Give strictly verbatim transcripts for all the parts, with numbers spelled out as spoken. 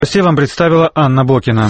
Новости вам представила Анна Бокина.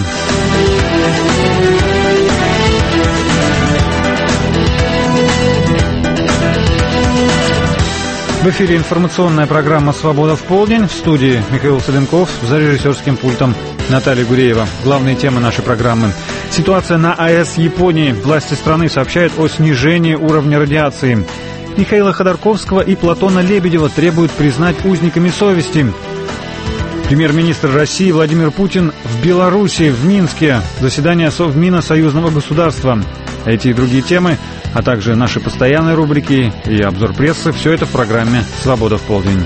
В эфире информационная программа «Свобода в полдень». В студии Михаил Соленков, за режиссерским пультом Наталья Гуреева. Главные темы нашей программы. Ситуация на АЭС Японии. Власти страны сообщают о снижении уровня радиации. Михаила Ходорковского и Платона Лебедева требуют признать узниками совести. Премьер-министр России Владимир Путин в Беларуси, в Минске. Заседание Совмина союзного государства. Эти и другие темы, а также наши постоянные рубрики и обзор прессы – все это в программе «Свобода в полдень».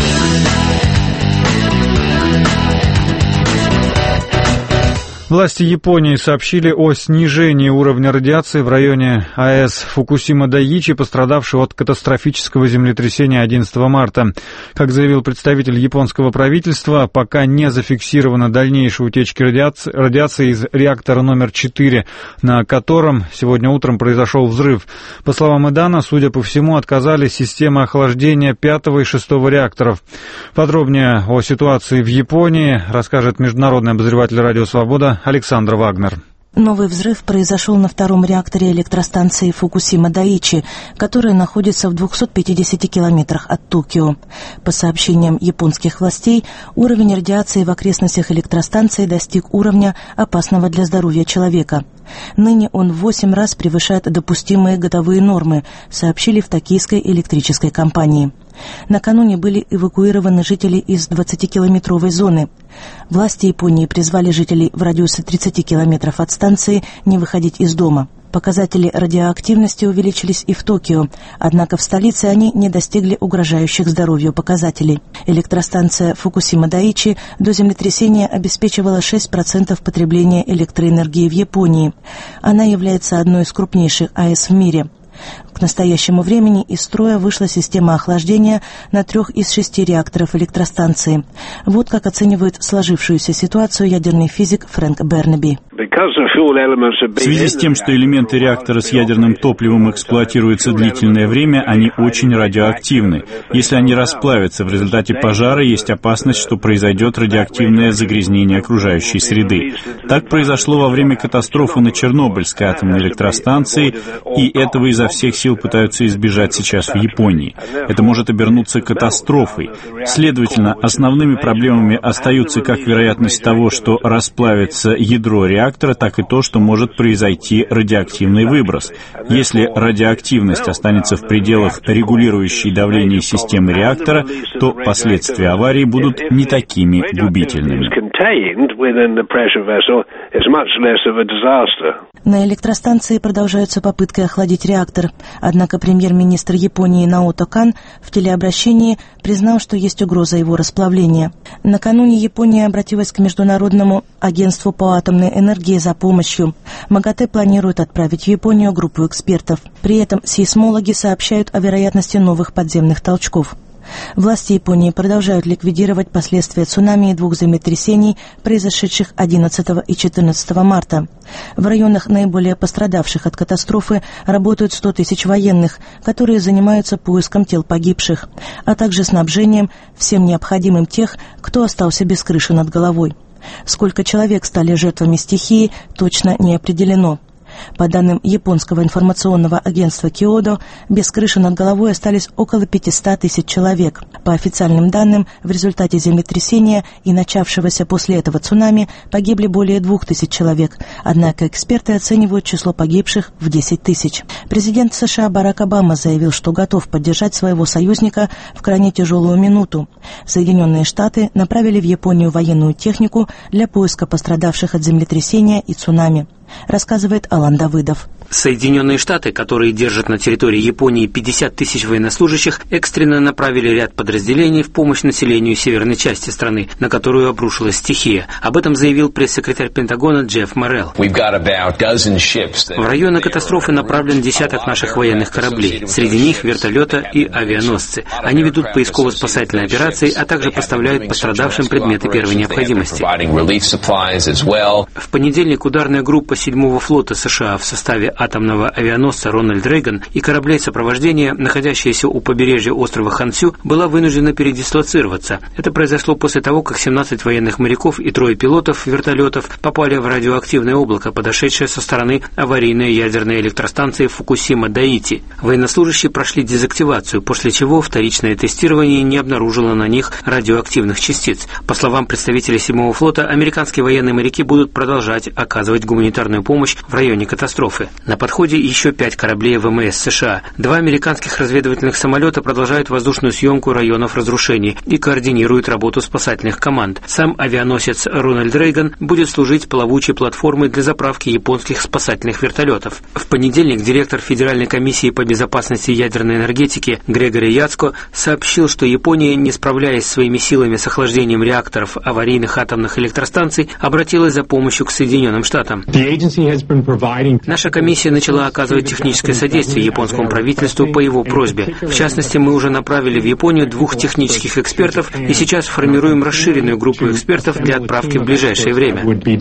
Власти Японии сообщили о снижении уровня радиации в районе АЭС Фукусима-Дайичи, пострадавшего от катастрофического землетрясения одиннадцатого марта. Как заявил представитель японского правительства, пока не зафиксировано дальнейшей утечки радиации, радиации из реактора номер четыре, на котором сегодня утром произошел взрыв. По словам Эдана, судя по всему, отказали системы охлаждения пятого и шестого реакторов. Подробнее о ситуации в Японии расскажет международный обозреватель «Радио Свобода» Александр Вагнер. Новый взрыв произошел на втором реакторе электростанции Фукусима-Дайичи, которая находится в двухстах пятидесяти километрах от Токио. По сообщениям японских властей, уровень радиации в окрестностях электростанции достиг уровня, опасного для здоровья человека. Ныне он в восемь раз превышает допустимые годовые нормы, сообщили в токийской электрической компании. Накануне были эвакуированы жители из двадцатикилометровой зоны. Власти Японии призвали жителей в радиусе тридцати километров от станции не выходить из дома. Показатели радиоактивности увеличились и в Токио, однако в столице они не достигли угрожающих здоровью показателей. Электростанция Фукусима-Дайичи до землетрясения обеспечивала шесть процентов потребления электроэнергии в Японии. Она является одной из крупнейших АЭС в мире. К настоящему времени из строя вышла система охлаждения на трех из шести реакторов электростанции. Вот как оценивает сложившуюся ситуацию ядерный физик Фрэнк Бернаби. В связи с тем, что элементы реактора с ядерным топливом эксплуатируются длительное время, они очень радиоактивны. Если они расплавятся в результате пожара, есть опасность, что произойдет радиоактивное загрязнение окружающей среды. Так произошло во время катастрофы на Чернобыльской атомной электростанции, и этого изо всех сил пытаются избежать сейчас в Японии. Это может обернуться катастрофой. Следовательно, основными проблемами остаются как вероятность того, что расплавится ядро реактора, так и то, что может произойти радиоактивный выброс. Если радиоактивность останется в пределах регулирующей давление системы реактора, то последствия аварии будут не такими губительными. На электростанции продолжаются попытки охладить реактор, однако премьер-министр Японии Наото Кан в телеобращении признал, что есть угроза его расплавления. Накануне Япония обратилась к Международному агентству по атомной энергии за помощью. МАГАТЭ планирует отправить в Японию группу экспертов. При этом сейсмологи сообщают о вероятности новых подземных толчков. Власти Японии продолжают ликвидировать последствия цунами и двух землетрясений, произошедших одиннадцатого и четырнадцатого марта. В районах, наиболее пострадавших от катастрофы, работают сто тысяч военных, которые занимаются поиском тел погибших, а также снабжением всем необходимым тех, кто остался без крыши над головой. Сколько человек стали жертвами стихии, точно не определено. По данным японского информационного агентства Киодо, без крыши над головой остались около пятисот тысяч человек. По официальным данным, в результате землетрясения и начавшегося после этого цунами погибли более двух тысяч человек, однако эксперты оценивают число погибших в десять тысяч. Президент США Барак Обама заявил, что готов поддержать своего союзника в крайне тяжелую минуту. Соединенные Штаты направили в Японию военную технику для поиска пострадавших от землетрясения и цунами. Рассказывает Алан Давыдов. Соединенные Штаты, которые держат на территории Японии пятьдесят тысяч военнослужащих, экстренно направили ряд подразделений в помощь населению северной части страны, на которую обрушилась стихия. Об этом заявил пресс-секретарь Пентагона Джефф Моррелл. В районы катастрофы направлен десяток наших военных кораблей. Среди них вертолеты и авианосцы. Они ведут поисково-спасательные операции, а также поставляют пострадавшим предметы первой необходимости. В понедельник ударная группа седьмого флота США в составе атомного авианосца «Рональд Рейган» и кораблей сопровождения, находящиеся у побережья острова Хансю, была вынуждена передислоцироваться. Это произошло после того, как семнадцать военных моряков и трое пилотов вертолетов попали в радиоактивное облако, подошедшее со стороны аварийной ядерной электростанции Фукусима-Дайичи. Военнослужащие прошли дезактивацию, после чего вторичное тестирование не обнаружило на них радиоактивных частиц. По словам представителей седьмого флота, американские военные моряки будут продолжать оказывать гуманитарную помощь в районе катастрофы. На подходе еще пять кораблей ВМС США. Два американских разведывательных самолета продолжают воздушную съемку районов разрушений и координируют работу спасательных команд. Сам авианосец «Рональд Рейган» будет служить плавучей платформой для заправки японских спасательных вертолетов. В понедельник директор Федеральной комиссии по безопасности ядерной энергетики Грегори Яцко сообщил, что Япония, не справляясь своими силами с охлаждением реакторов аварийных атомных электростанций, обратилась за помощью к Соединенным Штатам. Наша комиссия начала оказывать техническое содействие японскому правительству по его просьбе. В частности, мы уже направили в Японию двух технических экспертов и сейчас формируем расширенную группу экспертов для отправки в ближайшее время.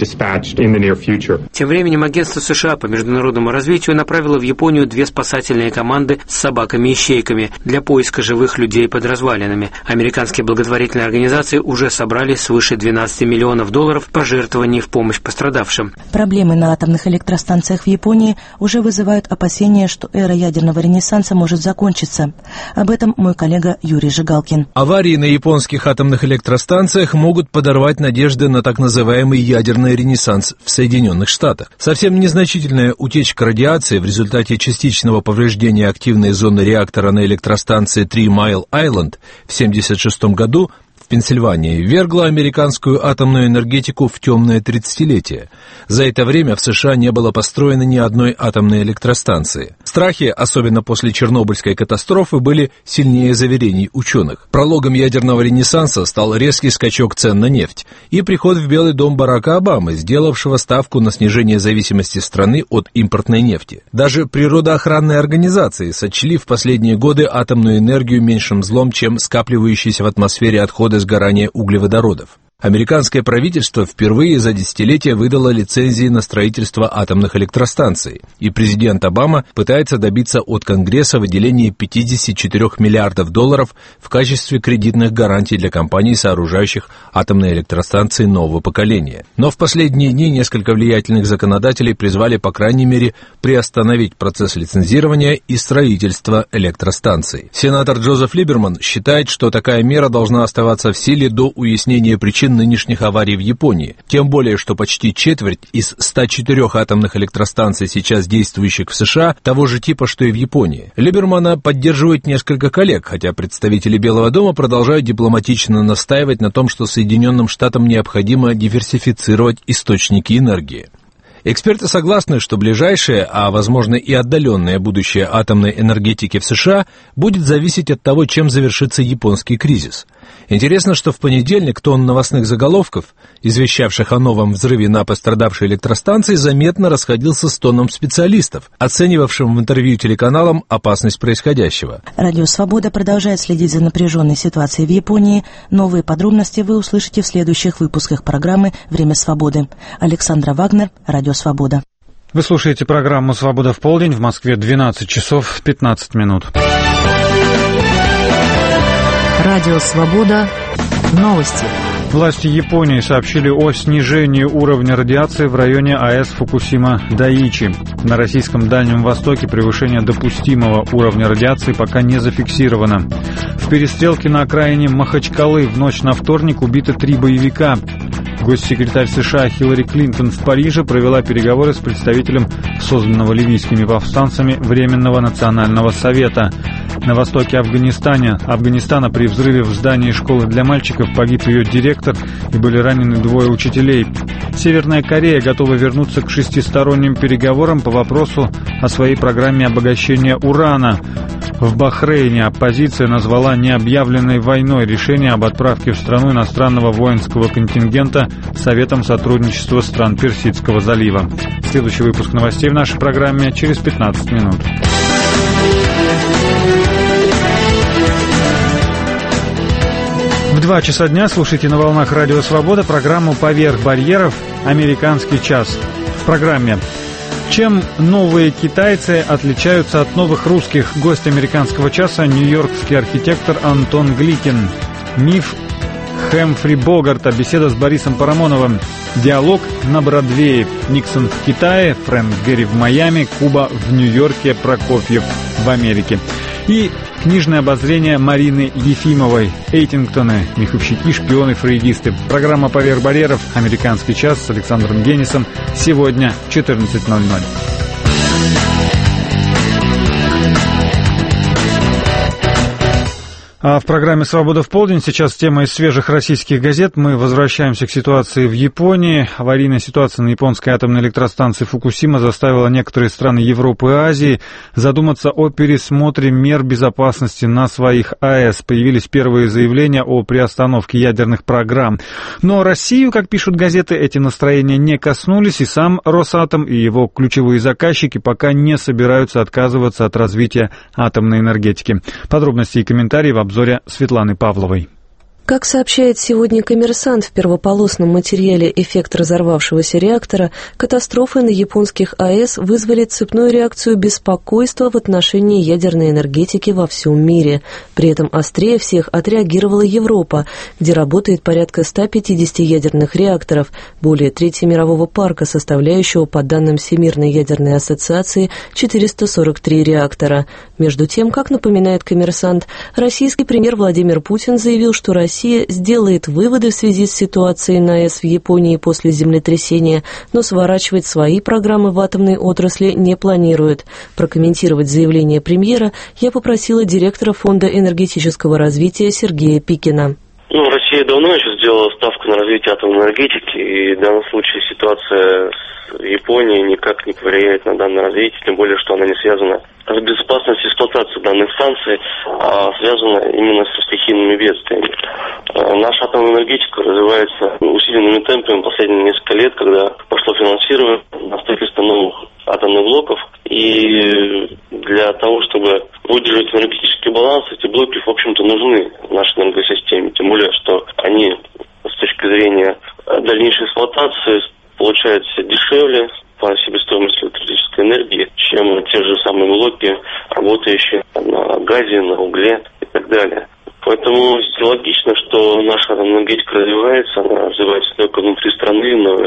Тем временем агентство США по международному развитию направило в Японию две спасательные команды с собаками-ищейками для поиска живых людей под развалинами. Американские благотворительные организации уже собрали свыше двенадцати миллионов долларов пожертвований в помощь пострадавшим. Проблемы на атомных электростанциях в Японии уже вызывают опасения, что эра ядерного ренессанса может закончиться. Об этом мой коллега Юрий Жигалкин. Аварии на японских атомных электростанциях могут подорвать надежды на так называемый ядерный ренессанс в Соединенных Штатах. Совсем незначительная утечка радиации в результате частичного повреждения активной зоны реактора на электростанции Три Майл Айленд в семьдесят шестом году в Пенсильвании ввергла американскую атомную энергетику в темное тридцатилетие. За это время в США не было построено ни одной атомной электростанции. Страхи, особенно после Чернобыльской катастрофы, были сильнее заверений ученых. Прологом ядерного ренессанса стал резкий скачок цен на нефть и приход в Белый дом Барака Обамы, сделавшего ставку на снижение зависимости страны от импортной нефти. Даже природоохранные организации сочли в последние годы атомную энергию меньшим злом, чем скапливающиеся в атмосфере отходы сгорания углеводородов. Американское правительство впервые за десятилетия выдало лицензии на строительство атомных электростанций, и президент Обама пытается добиться от Конгресса выделения пятьдесят четыре миллиардов долларов в качестве кредитных гарантий для компаний, сооружающих атомные электростанции нового поколения. Но в последние дни несколько влиятельных законодателей призвали, по крайней мере, приостановить процесс лицензирования и строительства электростанций. Сенатор Джозеф Либерман считает, что такая мера должна оставаться в силе до уяснения причин нынешних аварий в Японии, тем более, что почти четверть из ста четырёх атомных электростанций, сейчас действующих в США, того же типа, что и в Японии. Либермана поддерживает несколько коллег, хотя представители Белого дома продолжают дипломатично настаивать на том, что Соединенным Штатам необходимо диверсифицировать источники энергии. Эксперты согласны, что ближайшее, а возможно и отдаленное будущее атомной энергетики в США будет зависеть от того, чем завершится японский кризис. Интересно, что в понедельник тон новостных заголовков, извещавших о новом взрыве на пострадавшей электростанции, заметно расходился с тоном специалистов, оценивавшим в интервью телеканалам опасность происходящего. Радио «Свобода» продолжает следить за напряженной ситуацией в Японии. Новые подробности вы услышите в следующих выпусках программы «Время свободы». Александра Вагнер, Радио «Свобода». Вы слушаете программу «Свобода в полдень», в Москве двенадцать часов пятнадцать минут. Радио «Свобода». Новости. Власти Японии сообщили о снижении уровня радиации в районе АЭС Фукусима-Дайичи. На российском Дальнем Востоке превышение допустимого уровня радиации пока не зафиксировано. В перестрелке на окраине Махачкалы в ночь на вторник убиты три боевика. Госсекретарь США Хиллари Клинтон в Париже провела переговоры с представителем созданного ливийскими повстанцами Временного национального совета. На востоке Афганистана, Афганистана при взрыве в здании школы для мальчиков погиб ее директор и были ранены двое учителей. Северная Корея готова вернуться к шестисторонним переговорам по вопросу о своей программе обогащения урана. В Бахрейне оппозиция назвала необъявленной войной решение об отправке в страну иностранного воинского контингента Советом сотрудничества стран Персидского залива. Следующий выпуск новостей в нашей программе через пятнадцать минут. В два часа дня слушайте на волнах Радио Свобода программу «Поверх барьеров. Американский час». В программе Чем новые китайцы отличаются от новых русских? Гость американского часа — нью-йоркский архитектор Антон Гликин. Миф Хэмфри Богарта. Беседа с Борисом Парамоновым. Диалог на Бродвее. Никсон в Китае, Фрэнк Гэри в Майами, Куба в Нью-Йорке, Прокофьев в Америке. И книжное обозрение Марины Ефимовой. Эйтингтоны, меховщики, шпионы, фрейдисты. Программа «Поверх барьеров», «Американский час» с Александром Генисом. Сегодня в четырнадцать ноль ноль. А в программе «Свобода в полдень» сейчас тема из свежих российских газет. Мы возвращаемся к ситуации в Японии. Аварийная ситуация на японской атомной электростанции Фукусима заставила некоторые страны Европы и Азии задуматься о пересмотре мер безопасности на своих АЭС. Появились первые заявления о приостановке ядерных программ. Но Россию, как пишут газеты, эти настроения не коснулись, и сам Росатом и его ключевые заказчики пока не собираются отказываться от развития атомной энергетики. Подробности и комментарии в обзоре Светланы Павловой. Как сообщает сегодня «Коммерсант» в первополосном материале «Эффект разорвавшегося реактора», катастрофы на японских АЭС вызвали цепную реакцию беспокойства в отношении ядерной энергетики во всем мире. При этом острее всех отреагировала Европа, где работает порядка ста пятидесяти ядерных реакторов, более трети мирового парка, составляющего, по данным Всемирной ядерной ассоциации, четыреста сорок три реактора. Между тем, как напоминает «Коммерсант», российский премьер Владимир Путин заявил, что Россия Россия сделает выводы в связи с ситуацией на АЭС в Японии после землетрясения, но сворачивать свои программы в атомной отрасли не планирует. Прокомментировать заявление премьера я попросила директора Фонда энергетического развития Сергея Пикина. Ну, Россия давно еще сделала ставку на развитие атомной энергетики, и в данном случае ситуация с Японией никак не повлияет на данное развитие, тем более, что она не связана с безопасностью эксплуатации данных станций, а связана именно со стихийными бедствиями. Наша атомная энергетика развивается усиленными темпами последние несколько лет, когда пошло финансирование на строительство новых атомных блоков, и для того, чтобы удерживать энергетический баланс, эти блоки, в общем-то, нужны в нашей энергосистеме, тем более, что они с точки зрения дальнейшей эксплуатации получаются дешевле по себестоимости электрической энергии, чем те же самые блоки, работающие на газе, на угле и так далее. Поэтому логично, что наша энергетика развивается, она развивается не только внутри страны, но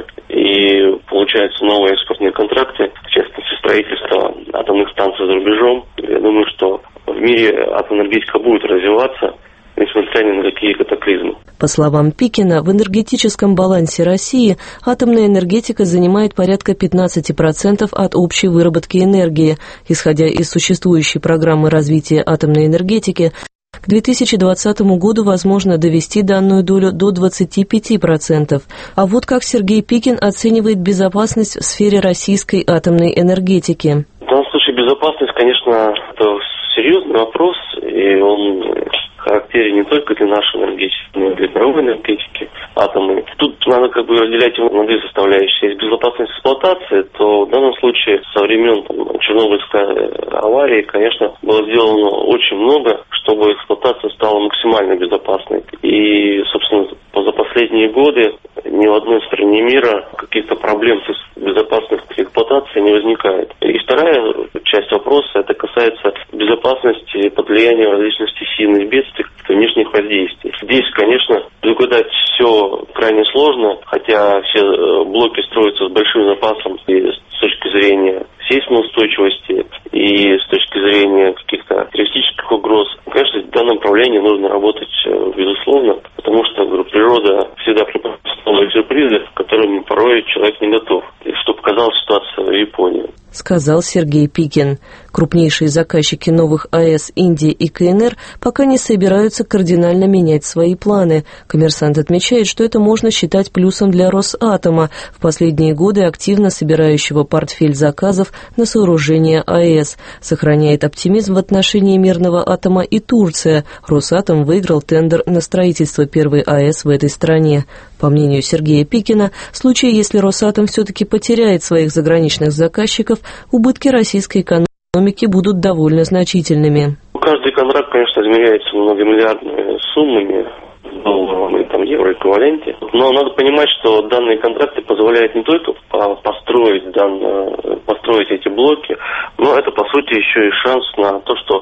и получаются новые экспортные контракты, в частности, строительство атомных станций за рубежом. Я думаю, что в мире атомная энергетика будет развиваться, несмотря ни на какие катаклизмы. По словам Пикина, в энергетическом балансе России атомная энергетика занимает порядка пятнадцать процентов от общей выработки энергии. Исходя из существующей программы развития атомной энергетики, к две тысячи двадцатому году возможно довести данную долю до двадцати пяти процентов. А вот как Сергей Пикин оценивает безопасность в сфере российской атомной энергетики. В данном случае безопасность, конечно, это серьезный вопрос, и он характерен не только для нашей энергетики, но и для мировой энергетики атомной. Тут надо как бы разделять его на две составляющие. Если безопасность эксплуатации, то в данном случае со времен там, Чернобыльской аварии, конечно, было сделано очень много, чтобы эксплуатация стала максимально безопасной. И, собственно, за последние годы ни в одной стране мира каких-то проблем с безопасностью эксплуатации не возникает. И вторая часть вопроса, это касается безопасности под влиянием различных стихийных бедствий, внешних воздействий. Здесь, конечно, предугадать все крайне сложно, хотя все блоки строятся с большим запасом и с точки зрения сейсмоустойчивости и с точки зрения каких-то террористических угроз. Конечно, в данном направлении нужно работать, безусловно, потому что, говорю, природа всегда преподносит новые сюрпризы, к которым порой человек не готов. И что показала ситуация в Японии. Сказал Сергей Пикин. Крупнейшие заказчики новых АЭС Индия и КНР пока не собираются кардинально менять свои планы. «Коммерсант» отмечает, что это можно считать плюсом для Росатома, в последние годы активно собирающего портфель заказов на сооружение АЭС. Сохраняет оптимизм в отношении мирного атома и Турция. Росатом выиграл тендер на строительство первой АЭС в этой стране. По мнению Сергея Пикина, в случае, если Росатом все-таки потеряет своих заграничных заказчиков, убытки российской экономики будут довольно значительными. Каждый контракт, конечно, измеряется многомиллиардными суммами. долларовом и там евро-эквиваленте. Но надо понимать, что данные контракты позволяют не только построить, данные, построить эти блоки, но это, по сути, еще и шанс на то, что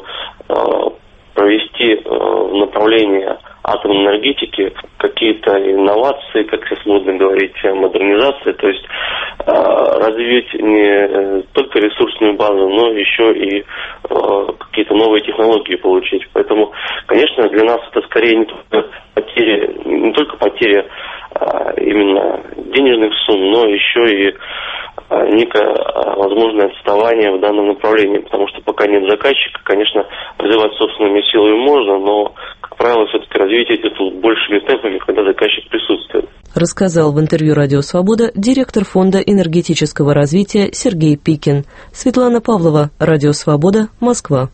провести в направлении атомной энергетики какие-то инновации, как сейчас модно говорить, модернизации, то есть э, развить не только ресурсную базу, но еще и э, какие-то новые технологии получить. Поэтому, конечно, для нас это скорее не только потеря, не только потеря э, именно денежных сумм, но еще и э, некое э, возможное отставание в данном направлении, потому что пока нет заказчика, конечно, развивать собственными силами можно, но как правило, все-таки развитие идет большими темпами, когда заказчик присутствует. Рассказал в интервью «Радио Свобода» директор Фонда энергетического развития Сергей Пикин. Светлана Павлова, «Радио Свобода», Москва.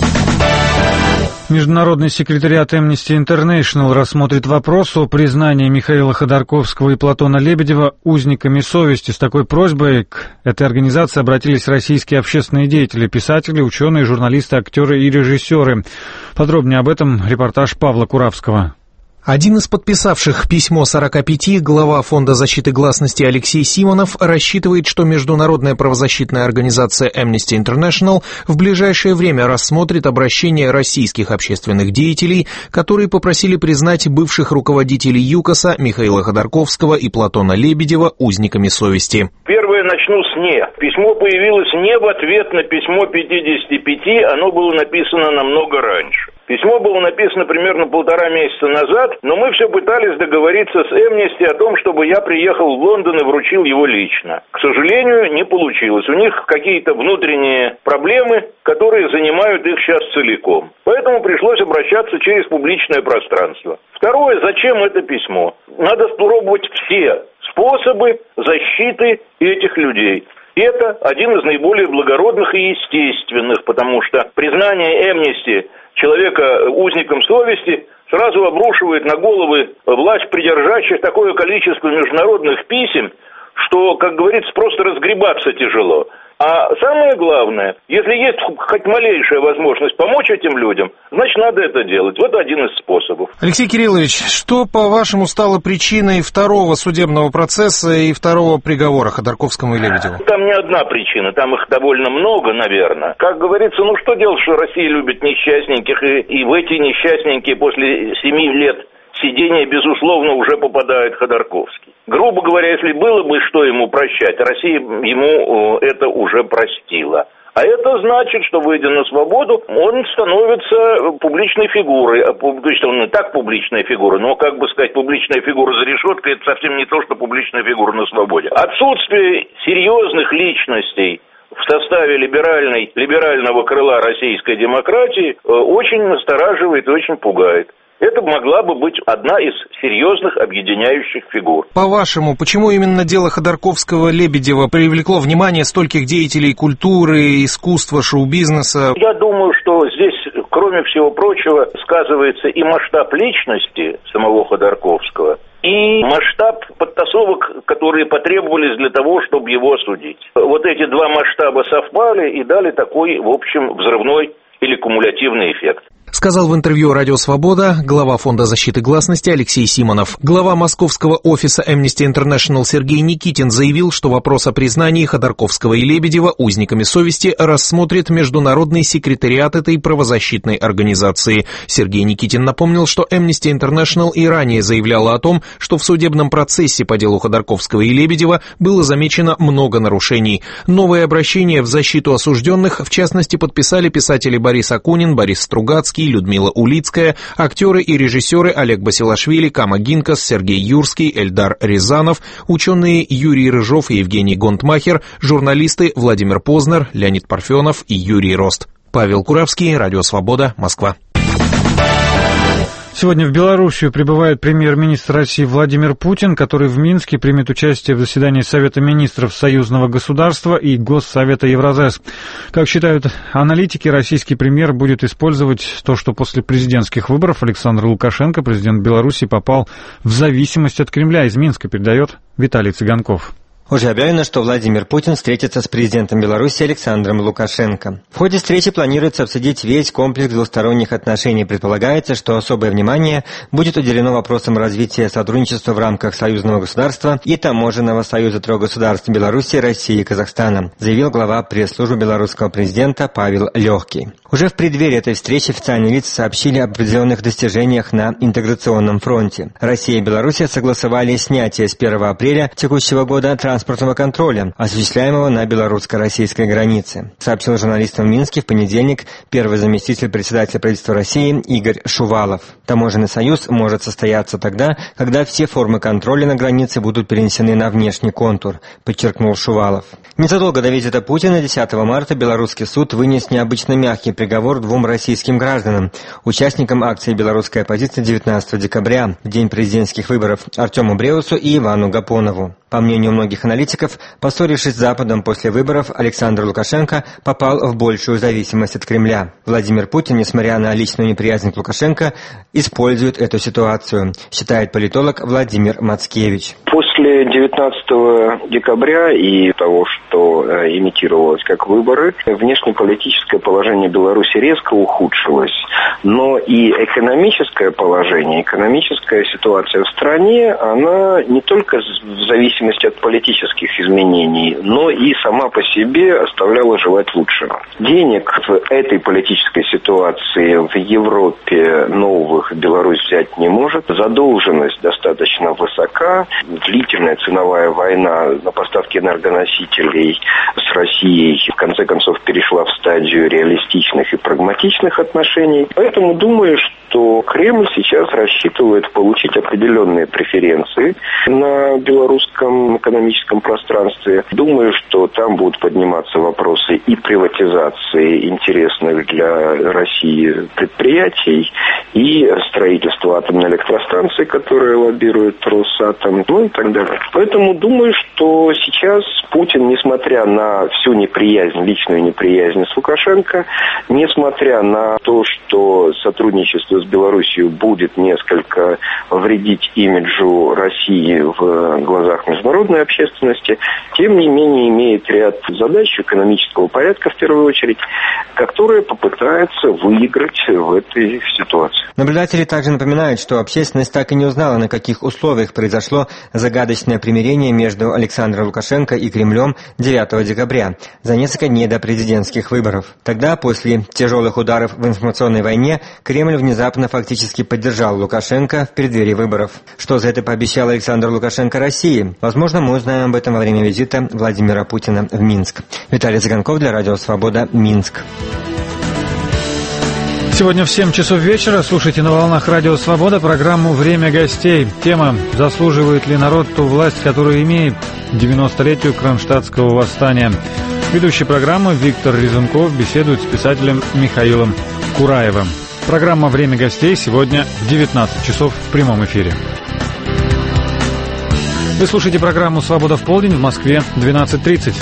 Международный секретариат Amnesty International рассмотрит вопрос о признании Михаила Ходорковского и Платона Лебедева узниками совести. С такой просьбой к этой организации обратились российские общественные деятели, писатели, ученые, журналисты, актеры и режиссеры. Подробнее об этом репортаж Павла Куравского. Один из подписавших письмо сорока пяти, глава Фонда защиты гласности Алексей Симонов, рассчитывает, что международная правозащитная организация Amnesty International в ближайшее время рассмотрит обращение российских общественных деятелей, которые попросили признать бывших руководителей ЮКОСа Михаила Ходорковского и Платона Лебедева узниками совести. Первое начну с «не». Письмо появилось не в ответ на письмо пятидесяти пяти, оно было написано намного раньше. Письмо было написано примерно полтора месяца назад, но мы все пытались договориться с Amnesty о том, чтобы я приехал в Лондон и вручил его лично. К сожалению, не получилось. У них какие-то внутренние проблемы, которые занимают их сейчас целиком. Поэтому пришлось обращаться через публичное пространство. Второе, зачем это письмо? Надо спробовать все способы защиты этих людей. Это один из наиболее благородных и естественных, потому что признание Amnesty человека узником совести сразу обрушивает на головы власть придержащих такое количество международных писем, что, как говорится, просто разгребаться тяжело. А самое главное, если есть хоть малейшая возможность помочь этим людям, значит, надо это делать. Вот один из способов. Алексей Кириллович, что, по-вашему, стало причиной второго судебного процесса и второго приговора Ходорковскому и Лебедеву? Там не одна причина, там их довольно много, наверное. Как говорится, ну что делать, что Россия любит несчастненьких, и, и в эти несчастненькие после семи лет сидения, безусловно, уже попадает Ходорковский. Грубо говоря, если было бы что ему прощать, Россия ему это уже простила. А это значит, что, выйдя на свободу, он становится публичной фигурой. То есть он не так публичная фигура, но, как бы сказать, публичная фигура за решеткой – это совсем не то, что публичная фигура на свободе. Отсутствие серьезных личностей в составе либеральной, либерального крыла российской демократии очень настораживает и очень пугает. Это могла бы быть одна из серьезных объединяющих фигур. По-вашему, почему именно дело Ходорковского-Лебедева привлекло внимание стольких деятелей культуры, искусства, шоу-бизнеса? Я думаю, что здесь, кроме всего прочего, сказывается и масштаб личности самого Ходорковского, и масштаб подтасовок, которые потребовались для того, чтобы его осудить. Вот эти два масштаба совпали и дали такой, в общем, взрывной или кумулятивный эффект. Сказал в интервью «Радио Свобода» глава Фонда защиты гласности Алексей Симонов. Глава московского офиса Amnesty International Сергей Никитин заявил, что вопрос о признании Ходорковского и Лебедева узниками совести рассмотрит Международный секретариат этой правозащитной организации. Сергей Никитин напомнил, что Amnesty International и ранее заявляла о том, что в судебном процессе по делу Ходорковского и Лебедева было замечено много нарушений. Новое обращение в защиту осужденных, в частности, подписали писатели Борис Акунин, Борис Стругацкий, Людмила Улицкая, актеры и режиссеры Олег Басилашвили, Кама Гинкас, Сергей Юрский, Эльдар Рязанов, ученые Юрий Рыжов и Евгений Гонтмахер, журналисты Владимир Познер, Леонид Парфенов и Юрий Рост. Павел Куравский, Радио Свобода, Москва. Сегодня в Белоруссию прибывает премьер-министр России Владимир Путин, который в Минске примет участие в заседании Совета министров союзного государства и Госсовета Евразес. Как считают аналитики, российский премьер будет использовать то, что после президентских выборов Александр Лукашенко, президент Беларуси, попал в зависимость от Кремля. Из Минска передает Виталий Цыганков. Уже объявлено, что Владимир Путин встретится с президентом Беларуси Александром Лукашенко. В ходе встречи планируется обсудить весь комплекс двусторонних отношений. Предполагается, что особое внимание будет уделено вопросам развития сотрудничества в рамках союзного государства и таможенного союза трех государств Беларуси, России и Казахстана, заявил глава пресс-службы белорусского президента Павел Легкий. Уже в преддверии этой встречи официальные лица сообщили об определенных достижениях на интеграционном фронте. Россия и Беларусь согласовали снятие с первого апреля текущего года транспортного контроля, осуществляемого на белорусско-российской границе, сообщил журналистам в Минске в понедельник первый заместитель председателя правительства России Игорь Шувалов. Таможенный союз может состояться тогда, когда все формы контроля на границе будут перенесены на внешний контур, подчеркнул Шувалов. Незадолго до визита Путина десятого марта белорусский суд вынес необычно мягкий приговор двум российским гражданам, участникам акции белорусской оппозиции девятнадцатого декабря, в день президентских выборов, Артему Бреусу и Ивану Гапонову. По мнению многих аналитиков, поссорившись с Западом после выборов, Александр Лукашенко попал в большую зависимость от Кремля. Владимир Путин, несмотря на личную неприязнь к Лукашенко, использует эту ситуацию, считает политолог Владимир Мацкевич. После девятнадцатого декабря и того, что э, имитировалось как выборы, внешнеполитическое положение Беларуси резко ухудшилось. Но и экономическое положение, экономическая ситуация в стране, она не только в зависимости от политических изменений, но и сама по себе оставляла желать лучшего. Денег в этой политической ситуации в Европе новых Беларусь взять не может. Задолженность достаточно высока. Длительная ценовая война на поставки энергоносителей с Россией в конце концов перешла в стадию реалистичных и прагматичных отношений. Поэтому думаю, что Кремль сейчас рассчитывает получить определенные преференции на белорусском экономическом пространстве. Думаю, что там будут подниматься вопросы и приватизации интересных для России предприятий, и строительства атомной электростанции, которая лоббирует Росатом, ну и так далее. Поэтому думаю, что сейчас Путин, несмотря на всю неприязнь, личную неприязнь с Лукашенко, несмотря на то, что сотрудничество с Белоруссией будет несколько вредить имиджу России в глазах международной общественности, тем не менее имеет ряд задач экономического порядка, в первую очередь, которые попытаются выиграть в этой ситуации. Наблюдатели также напоминают, что общественность так и не узнала, на каких условиях произошло загадочное примирение между Александром Лукашенко и Кремлем девятого декабря, за несколько дней до президентских выборов. Тогда, после тяжелых ударов в информационной войне, Кремль внезапно фактически поддержал Лукашенко в преддверии выборов. Что за это пообещал Александр Лукашенко России? Возможно, мы узнаем об этом во время визита Владимира Путина в Минск. Виталий Цыганков для Радио Свобода, Минск. Сегодня в семь часов вечера слушайте на волнах Радио Свобода программу «Время гостей». Тема «Заслуживает ли народ ту власть, которую имеет?» девяностолетию Кронштадтского восстания. Ведущий программы Виктор Резунков беседует с писателем Михаилом Кураевым. Программа «Время гостей» сегодня в девятнадцать часов в прямом эфире. Вы слушаете программу «Свобода в полдень» в Москве двенадцать тридцать.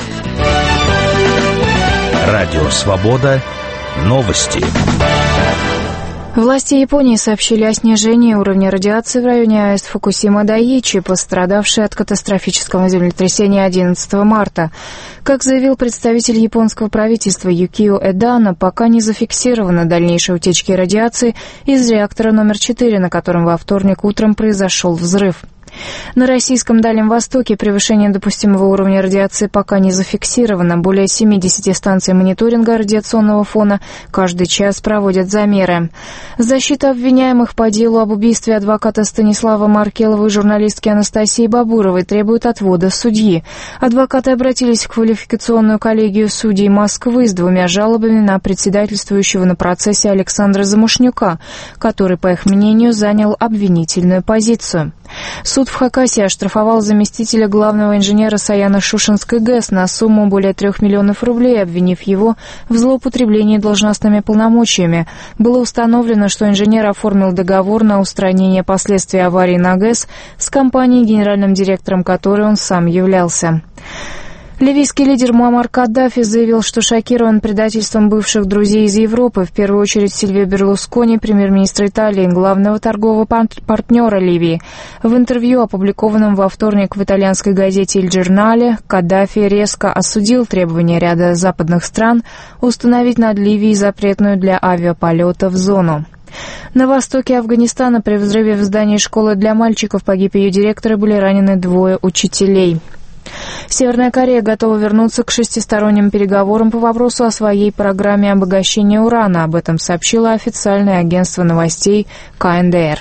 Радио «Свобода». Новости. Власти Японии сообщили о снижении уровня радиации в районе АЭС Фукусима-Дайичи, пострадавшей от катастрофического землетрясения одиннадцатого марта. Как заявил представитель японского правительства Юкио Эдано, пока не зафиксировано дальнейшей утечки радиации из реактора номер четыре, на котором во вторник утром произошел взрыв. На российском Дальнем Востоке превышение допустимого уровня радиации пока не зафиксировано. Более семьдесят станций мониторинга радиационного фона каждый час проводят замеры. Защита обвиняемых по делу об убийстве адвоката Станислава Маркелова и журналистки Анастасии Бабуровой требует отвода судьи. Адвокаты обратились в квалификационную коллегию судей Москвы с двумя жалобами на председательствующего на процессе Александра Замушнюка, который, по их мнению, занял обвинительную позицию. Суд в Хакасии оштрафовал заместителя главного инженера Саяно-Шушенской ГЭС на сумму более трех миллионов рублей, обвинив его в злоупотреблении должностными полномочиями. Было установлено, что инженер оформил договор на устранение последствий аварии на ГЭС с компанией, генеральным директором которой он сам являлся. Ливийский лидер Муаммар Каддафи заявил, что шокирован предательством бывших друзей из Европы, в первую очередь Сильвио Берлускони, премьер-министра Италии, главного торгового партнера Ливии. В интервью, опубликованном во вторник в итальянской газете «Иль Джорнале», Каддафи резко осудил требования ряда западных стран установить над Ливией запретную для авиаполетов зону. На востоке Афганистана при взрыве в здании школы для мальчиков погиб ее директор и были ранены двое учителей. Северная Корея готова вернуться к шестисторонним переговорам по вопросу о своей программе обогащения урана. Об этом сообщило официальное агентство новостей ка эн дэ эр.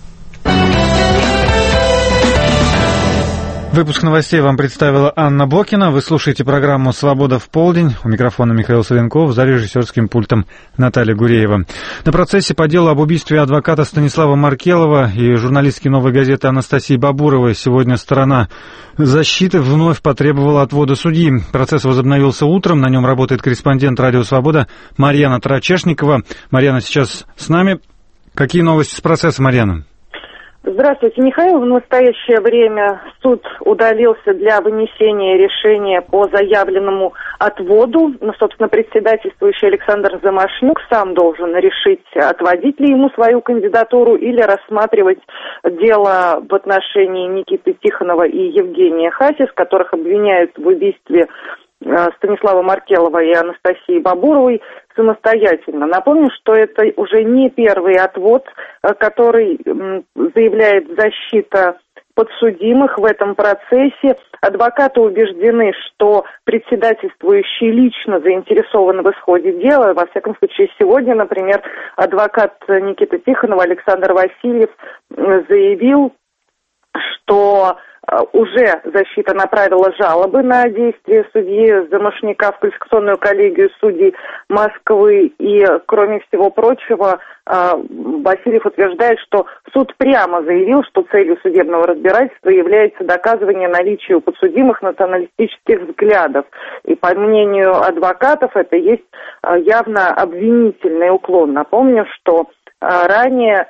Выпуск новостей вам представила Анна Бокина. Вы слушаете программу «Свобода в полдень». У микрофона Михаил Савенков, за режиссерским пультом Наталья Гуреева. На процессе по делу об убийстве адвоката Станислава Маркелова и журналистки «Новой газеты» Анастасии Бабуровой сегодня сторона защиты вновь потребовала отвода судьи. Процесс возобновился утром. На нем работает корреспондент «Радио Свобода» Марьяна Трачешникова. Марьяна сейчас с нами. Какие новости с процесса, Марьяна? Здравствуйте, Михаил. В настоящее время суд удалился для вынесения решения по заявленному отводу. Ну, собственно, председательствующий Александр Замашнюк сам должен решить, отводить ли ему свою кандидатуру или рассматривать дело в отношении Никиты Тихонова и Евгения Хасис, которых обвиняют в убийстве Станислава Маркелова и Анастасии Бабуровой самостоятельно. Напомню, что это уже не первый отвод, который заявляет защита подсудимых в этом процессе. Адвокаты убеждены, что председательствующий лично заинтересован в исходе дела. Во всяком случае, сегодня, например, адвокат Никиты Тихонова Александр Васильев заявил, что уже защита направила жалобы на действия судьи Замашняка в квалификационную коллегию судей Москвы. И, кроме всего прочего, Васильев утверждает, что суд прямо заявил, что целью судебного разбирательства является доказывание наличия у подсудимых националистических взглядов. И, по мнению адвокатов, это есть явно обвинительный уклон. Напомню, что ранее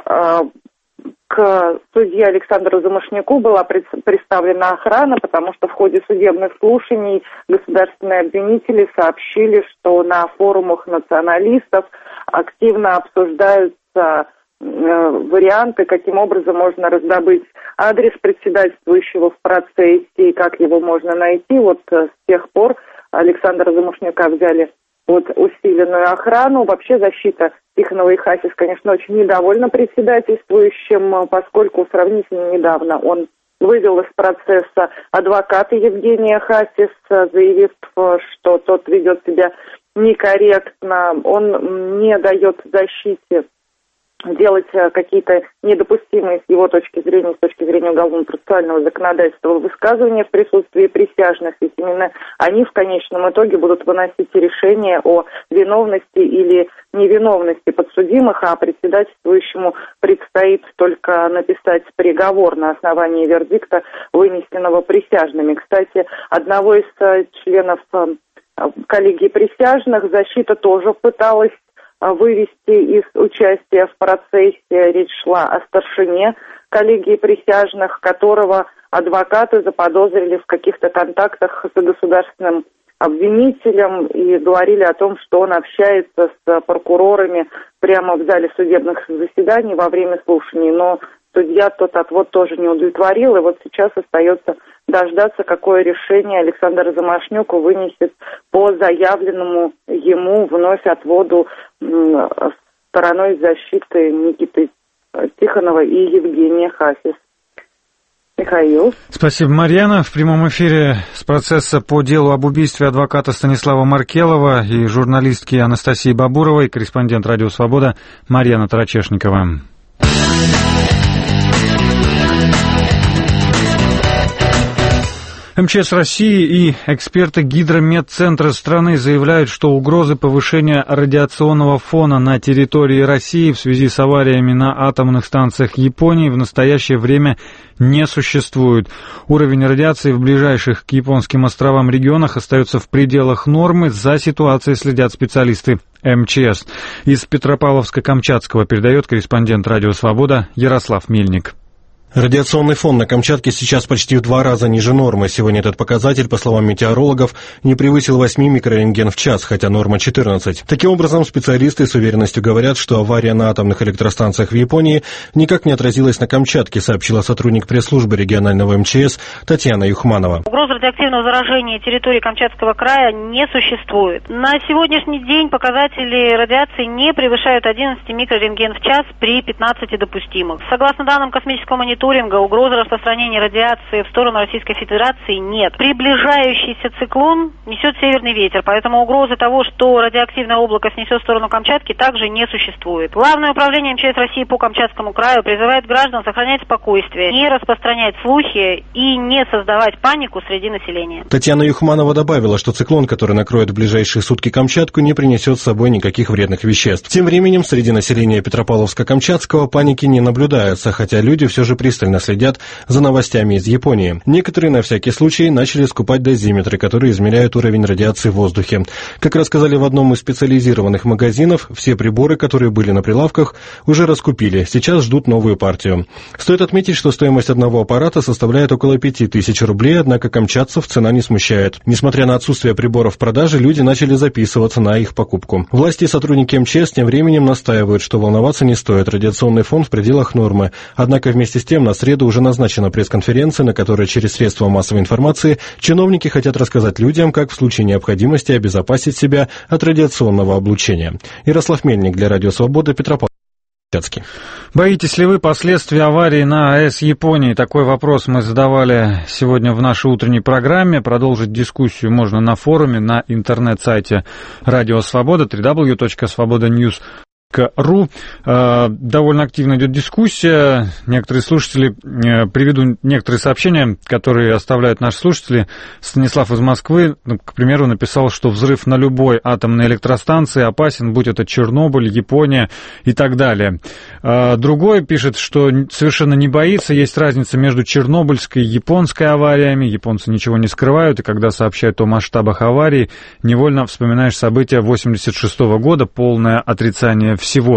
к судье Александру Замашняку была представлена охрана, потому что в ходе судебных слушаний государственные обвинители сообщили, что на форумах националистов активно обсуждаются варианты, каким образом можно раздобыть адрес председательствующего в процессе и как его можно найти. Вот с тех пор Александра Замашняка взяли под усиленную охрану. Вообще защита Тихонова и Хасис, конечно, очень недовольна председательствующим, поскольку сравнительно недавно он вывел из процесса адвоката Евгения Хасис, заявив, что тот ведет себя некорректно, он не дает защите делать какие-то недопустимые с его точки зрения, с точки зрения уголовно-процессуального законодательства высказывания в присутствии присяжных, ведь именно они в конечном итоге будут выносить решение о виновности или невиновности подсудимых, а председательствующему предстоит только написать приговор на основании вердикта, вынесенного присяжными. Кстати, одного из членов коллегии присяжных защита тоже пыталась вывести из участия в процессе. Речь шла о старшине коллегии присяжных, которого адвокаты заподозрили в каких-то контактах с государственным обвинителем и говорили о том, что он общается с прокурорами прямо в зале судебных заседаний во время слушаний. Но судья тот отвод тоже не удовлетворил, и вот сейчас остается дождаться, какое решение Александр Замашнюк вынесет по заявленному ему вновь отводу стороной защиты Никиты Тихонова и Евгения Хасис. Михаил. Спасибо, Марьяна. В прямом эфире с процесса по делу об убийстве адвоката Станислава Маркелова и журналистки Анастасии Бабуровой корреспондент «Радио Свобода» Марьяна Трачешникова. эм че эс России и эксперты Гидрометцентра страны заявляют, что угрозы повышения радиационного фона на территории России в связи с авариями на атомных станциях Японии в настоящее время не существует. Уровень радиации в ближайших к японским островам регионах остается в пределах нормы. За ситуацией следят специалисты эм че эс. Из Петропавловска-Камчатского передает корреспондент «Радио Свобода» Ярослав Мельник. Радиационный фон на Камчатке сейчас почти в два раза ниже нормы. Сегодня этот показатель, по словам метеорологов, не превысил восемь микрорентген в час, хотя норма четырнадцать. Таким образом, специалисты с уверенностью говорят, что авария на атомных электростанциях в Японии никак не отразилась на Камчатке, сообщила сотрудник пресс-службы регионального эм че эс Татьяна Юхманова. Угрозы радиоактивного заражения территории Камчатского края не существует. На сегодняшний день показатели радиации не превышают одиннадцать микрорентген в час при пятнадцати допустимых. Согласно данным космического мониторинга, угрозы распространения радиации в сторону Российской Федерации нет. Приближающийся циклон несет северный ветер, поэтому угрозы того, что радиоактивное облако снесет в сторону Камчатки, также не существует. Главное управление эм че эс России по Камчатскому краю призывает граждан сохранять спокойствие, не распространять слухи и не создавать панику среди населения. Татьяна Юхманова добавила, что циклон, который накроет в ближайшие сутки Камчатку, не принесет с собой никаких вредных веществ. Тем временем среди населения Петропавловска-Камчатского паники не наблюдается, хотя люди все же пристально следят за новостями из Японии. Некоторые на всякий случай начали скупать дозиметры, которые измеряют уровень радиации в воздухе. Как рассказали в одном из специализированных магазинов, все приборы, которые были на прилавках, уже раскупили. Сейчас ждут новую партию. Стоит отметить, что стоимость одного аппарата составляет около пяти тысяч рублей, однако камчатцев цена не смущает. Несмотря на отсутствие приборов в продаже, люди начали записываться на их покупку. Власти и сотрудники эм че эс тем временем настаивают, что волноваться не стоит. Радиационный фон в пределах нормы. Однако вместе с тем на среду уже назначена пресс-конференция, на которой через средства массовой информации чиновники хотят рассказать людям, как в случае необходимости обезопасить себя от радиационного облучения. Ярослав Мельник для Радио Свобода, Петропавловск. Боитесь ли вы последствий аварии на АЭС Японии? Такой вопрос мы задавали сегодня в нашей утренней программе. Продолжить дискуссию можно на форуме, на интернет-сайте Радио Свобода, дабл ю дабл ю дабл ю точка свобода ньюс точка ру. Довольно активно идет дискуссия. Некоторые слушатели, приведу некоторые сообщения, которые оставляют наши слушатели. Станислав из Москвы, к примеру, написал, что взрыв на любой атомной электростанции опасен, будь это Чернобыль, Япония и так далее. Другой пишет, что совершенно не боится. Есть разница между чернобыльской и японской авариями. Японцы ничего не скрывают, и когда сообщают о масштабах аварии, невольно вспоминаешь события восемьдесят шестого года, полное отрицание всего.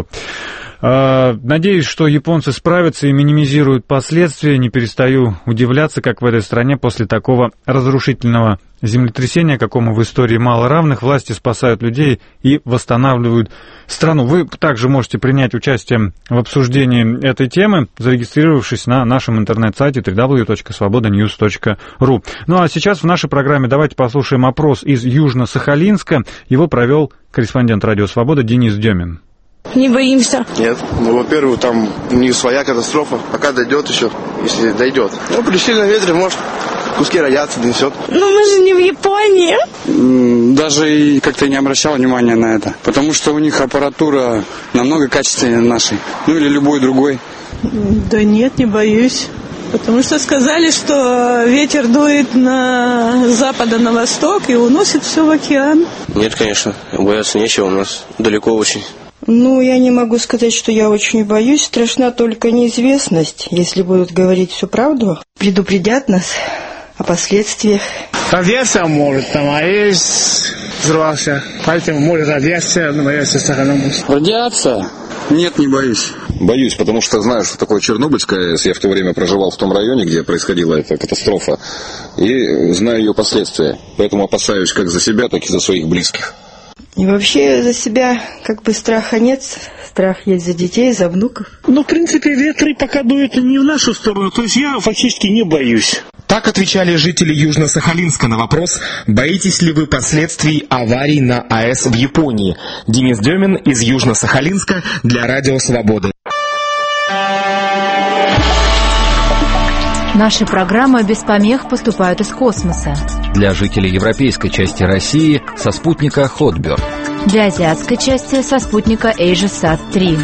Надеюсь, что японцы справятся и минимизируют последствия. Не перестаю удивляться, как в этой стране после такого разрушительного землетрясения, какому в истории мало равных, власти спасают людей и восстанавливают страну. Вы также можете принять участие в обсуждении этой темы, зарегистрировавшись на нашем интернет-сайте дабл ю дабл ю дабл ю точка свобода ньюс точка ру. Ну а сейчас в нашей программе давайте послушаем опрос из Южно-Сахалинска. Его провел корреспондент Радио Свобода Денис Демин. Не боимся. Нет. Ну, во-первых, там не своя катастрофа. Пока дойдет еще, если дойдет. Ну, при сильном ветре, может, куски радиации донесет. Ну, мы же не в Японии. Даже и как-то не обращал внимания на это. Потому что у них аппаратура намного качественнее нашей. Ну, или любой другой. Да нет, не боюсь. Потому что сказали, что ветер дует на запада на восток и уносит все в океан. Нет, конечно. Бояться нечего. У нас далеко очень. Ну, я не могу сказать, что я очень боюсь. Страшна только неизвестность. Если будут говорить всю правду, предупредят нас о последствиях. Радиация может, там АЭС взорвался, поэтому может радиация, но боятся Сахалинск. Радиация? Нет, не боюсь. Боюсь, потому что знаю, что такое Чернобыльская АЭС. Я в то время проживал в том районе, где происходила эта катастрофа, и знаю ее последствия. Поэтому опасаюсь как за себя, так и за своих близких. И вообще за себя как бы страха нет. Страх есть за детей, за внуков. Ну, в принципе, ветры пока дуют не в нашу сторону. То есть я фактически не боюсь. Так отвечали жители Южно-Сахалинска на вопрос, боитесь ли вы последствий аварий на АЭС в Японии. Денис Демин из Южно-Сахалинска для Радио Свободы. Наши программы без помех поступают из космоса. Для жителей европейской части России со спутника Хотберд. Для азиатской части со спутника AsiaSat три.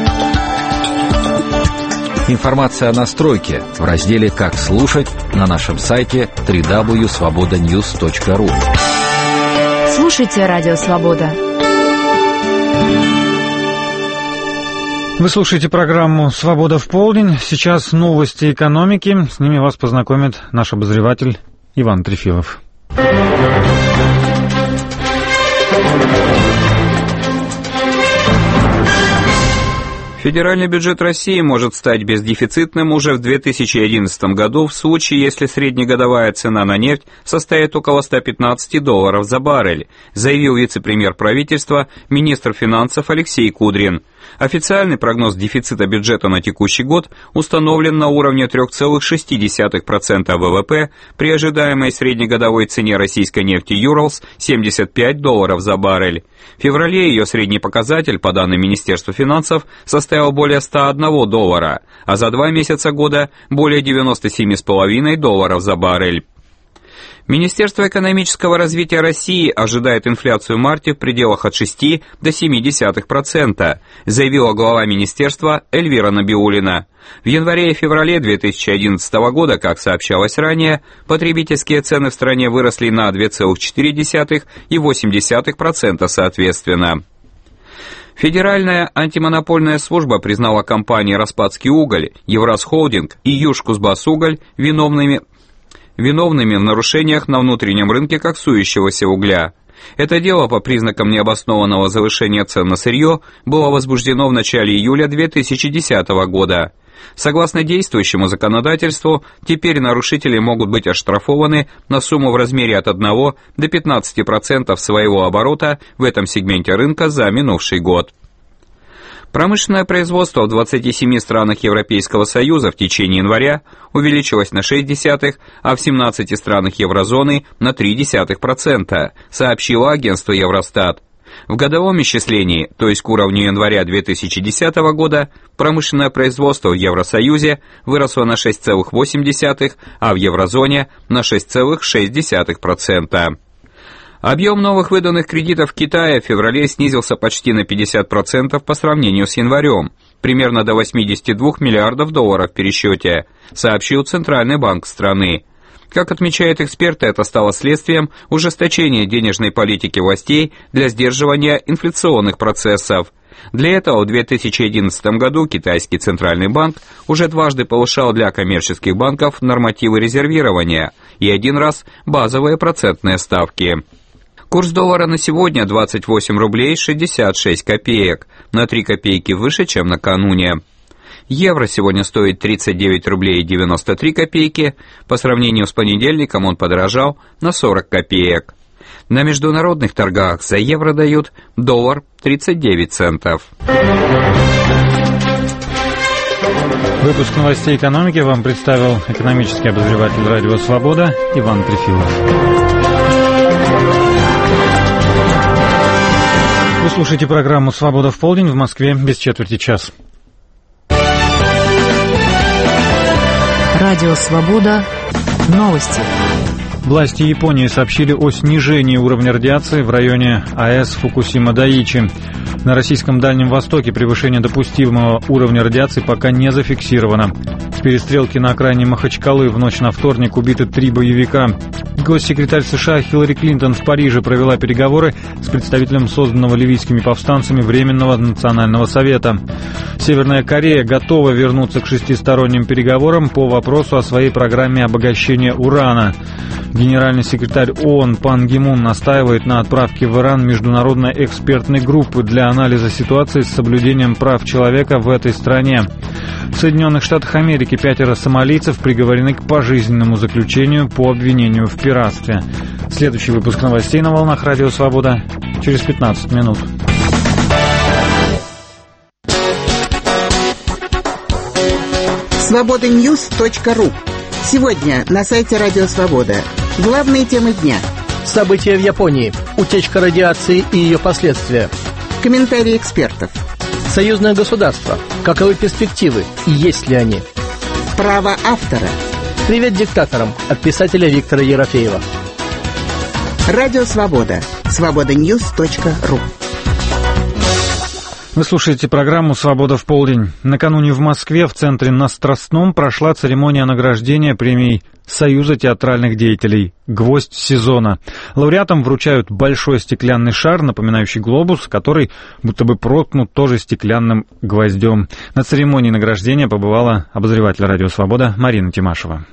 Информация о настройке в разделе «Как слушать» на нашем сайте дабл ю дабл ю дабл ю точка свобода ньюс точка ру. Слушайте Радио Свобода. Вы слушаете программу «Свобода в полдень». Сейчас новости экономики. С ними вас познакомит наш обозреватель Иван Трефилов. Федеральный бюджет России может стать бездефицитным уже в две тысячи одиннадцатом году в случае, если среднегодовая цена на нефть составит около ста пятнадцати долларов за баррель, заявил вице-премьер правительства, министр финансов Алексей Кудрин. Официальный прогноз дефицита бюджета на текущий год установлен на уровне три целых шесть десятых процента ВВП при ожидаемой среднегодовой цене российской нефти Urals семьдесят пять долларов за баррель. В феврале ее средний показатель, по данным Министерства финансов, составил более ста одного доллара, а за два месяца года более девяноста семи целых пяти десятых долларов за баррель. Министерство экономического развития России ожидает инфляцию в марте в пределах от шести до семи десятых процента, заявила глава министерства Эльвира Набиуллина. В январе и феврале две тысячи одиннадцатого года, как сообщалось ранее, потребительские цены в стране выросли на две целых четыре десятых и восемь десятых процента соответственно. Федеральная антимонопольная служба признала компании «Распадский уголь», «Евразхолдинг» и «Южкузбассуголь» виновными виновными в нарушениях на внутреннем рынке коксующегося угля. Это дело по признакам необоснованного завышения цен на сырье было возбуждено в начале июля две тысячи десятого года. Согласно действующему законодательству, теперь нарушители могут быть оштрафованы на сумму в размере от одного до пятнадцати процентов своего оборота в этом сегменте рынка за минувший год. Промышленное производство в двадцати семи странах Европейского Союза в течение января увеличилось на шесть десятых, а в семнадцати странах еврозоны на три десятых процента, сообщило агентство Евростат. В годовом исчислении, то есть к уровню января две тысячи десятого года, промышленное производство в Евросоюзе выросло на шесть целых восемь десятых, а в еврозоне на шесть целых шесть десятых процента. Объем новых выданных кредитов в Китае в феврале снизился почти на пятьдесят процентов по сравнению с январем, примерно до восьмидесяти двух миллиардов долларов в пересчете, сообщил Центральный банк страны. Как отмечают эксперты, это стало следствием ужесточения денежной политики властей для сдерживания инфляционных процессов. Для этого в две тысячи одиннадцатом году китайский Центральный банк уже дважды повышал для коммерческих банков нормативы резервирования и один раз базовые процентные ставки. Курс доллара на сегодня двадцать восемь рублей шестьдесят шесть копеек, на три копейки выше, чем накануне. Евро сегодня стоит тридцать девять рублей девяносто три копейки, по сравнению с понедельником он подорожал на сорок копеек. На международных торгах за евро дают доллар тридцать девять центов. Выпуск новостей экономики вам представил экономический обозреватель «Радио Свобода» Иван Трефилов. Вы слушаете программу «Свобода в полдень», в Москве без четверти час. Радио «Свобода». Новости. Власти Японии сообщили о снижении уровня радиации в районе АЭС Фукусима-Дайичи. На российском Дальнем Востоке превышение допустимого уровня радиации пока не зафиксировано. В перестрелке на окраине Махачкалы в ночь на вторник убиты три боевика. Госсекретарь США Хиллари Клинтон в Париже провела переговоры с представителем созданного ливийскими повстанцами Временного национального совета. Северная Корея готова вернуться к шестисторонним переговорам по вопросу о своей программе обогащения урана. Генеральный секретарь ООН Пан Ги Мун настаивает на отправке в Иран международной экспертной группы для анализа ситуации с соблюдением прав человека в этой стране. В Соединенных Штатах Америки пятеро сомалийцев приговорены к пожизненному заключению по обвинению в пиратстве. Следующий выпуск новостей на волнах Радио Свобода через пятнадцать минут. свобода ньюс точка ру. Сегодня на сайте Радио Свобода. Главные темы дня. События в Японии. Утечка радиации и ее последствия. Комментарии экспертов. Союзное государство. Каковы перспективы и есть ли они? Право автора. Привет диктаторам от писателя Виктора Ерофеева. Радио Свобода. свобода ньюс точка ру. Вы слушаете программу «Свобода в полдень». Накануне в Москве в центре на Страстном прошла церемония награждения премий Союза театральных деятелей «Гвоздь сезона». Лауреатам вручают большой стеклянный шар, напоминающий глобус, который будто бы проткнут тоже стеклянным гвоздем. На церемонии награждения побывала обозреватель «Радио Свобода» Марина Тимашева.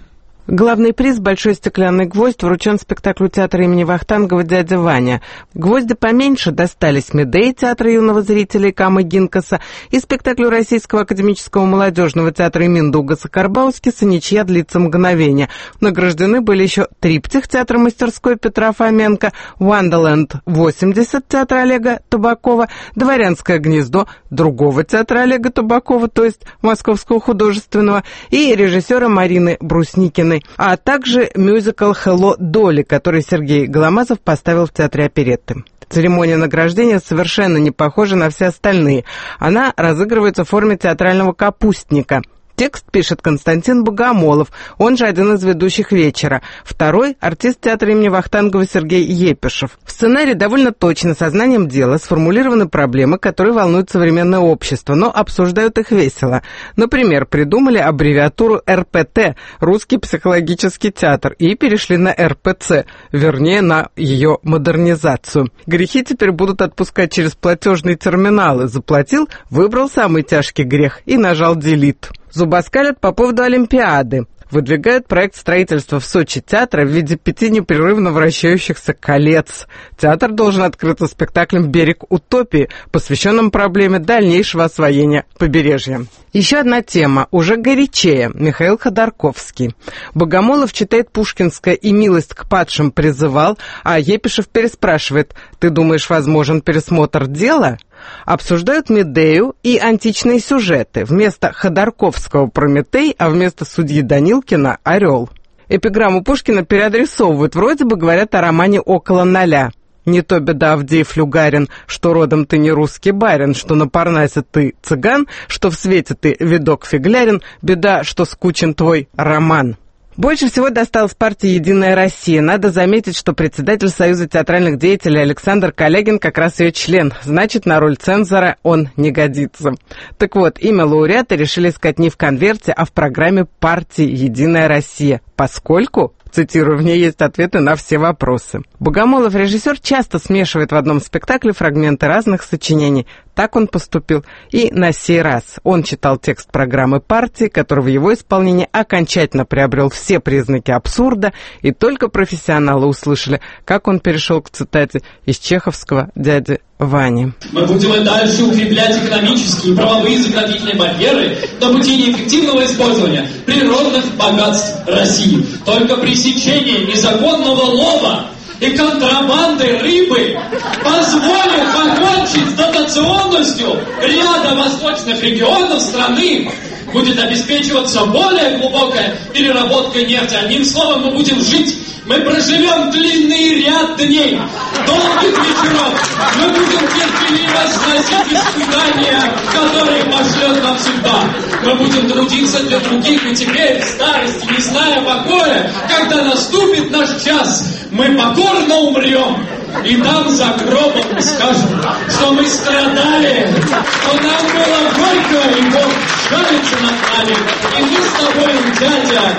Главный приз «Большой стеклянный гвоздь» вручен спектаклю театра имени Вахтангова «Дядя Ваня». Гвозди поменьше достались Медеи театра юного зрителя Камы Гинкаса и спектаклю Российского академического молодежного театра имени Дугаса Карбаускиса «Ничья длится мгновение». Награждены были еще «Триптих» театра мастерской Петра Фоменко, «Вандерленд восемьдесят» театра Олега Табакова, «Дворянское гнездо» другого театра Олега Табакова, то есть Московского художественного, и режиссера Марины Брусникиной, а также мюзикл «Hello, Долли», который Сергей Голомазов поставил в Театре оперетты. Церемония награждения совершенно не похожа на все остальные. Она разыгрывается в форме театрального капустника. Текст пишет Константин Богомолов, он же один из ведущих вечера. Второй – артист театра имени Вахтангова Сергей Епишев. В сценарии довольно точно, сознанием дела, сформулированы проблемы, которые волнуют современное общество, но обсуждают их весело. Например, придумали аббревиатуру эр пэ тэ – Русский психологический театр, и перешли на эр пэ цэ, вернее, на ее модернизацию. Грехи теперь будут отпускать через платежные терминалы. Заплатил, выбрал самый тяжкий грех и нажал «делит». Зубоскалят по поводу Олимпиады. Выдвигают проект строительства в Сочи театра в виде пяти непрерывно вращающихся колец. Театр должен открыться спектаклем «Берег утопии», посвященным проблеме дальнейшего освоения побережья. Еще одна тема, уже горячее, Михаил Ходорковский. Богомолов читает пушкинское «И милость к падшим призывал», а Епишев переспрашивает: «Ты думаешь, возможен пересмотр дела?» Обсуждают Медею и античные сюжеты. Вместо Ходорковского Прометей, а вместо судьи Данилкина Орел. Эпиграмму Пушкина переадресовывают, вроде бы говорят о романе «Около ноля». Не то беда, Авдеев Люгарин, что родом ты не русский барин, что на Парнасе ты цыган, что в свете ты видок фиглярин, беда, что скучен твой роман. Больше всего досталось партии «Единая Россия». Надо заметить, что председатель Союза театральных деятелей Александр Калягин как раз ее член. Значит, на роль цензора он не годится. Так вот, имя лауреата решили искать не в конверте, а в программе партии «Единая Россия», поскольку, цитирую, в ней есть ответы на все вопросы. Богомолов, режиссер, часто смешивает в одном спектакле фрагменты разных сочинений. Так он поступил и на сей раз. Он читал текст программы партии, который в его исполнении окончательно приобрел все признаки абсурда, и только профессионалы услышали, как он перешел к цитате из чеховского «Дяди Вани». Мы будем и дальше укреплять экономические и правовые заградительные барьеры на пути неэффективного использования природных богатств России. Только пресечение незаконного лова и контрабанды рыбы позволит покончить с дотационностью ряда восточных регионов страны. Будет обеспечиваться более глубокая переработка нефти. Одним словом, мы будем жить, мы проживем длинный ряд дней, долгих вечеров. Мы будем терпеливо сносить испытания, которые пошлет нам судьба. Мы будем трудиться для других, и теперь в старости, не зная покоя, когда наступит наш час, мы покорно умрем. И там за гробом скажем, что мы страдали, что нам было горько, и Бог жалится над нами. И мы с тобой, дядя,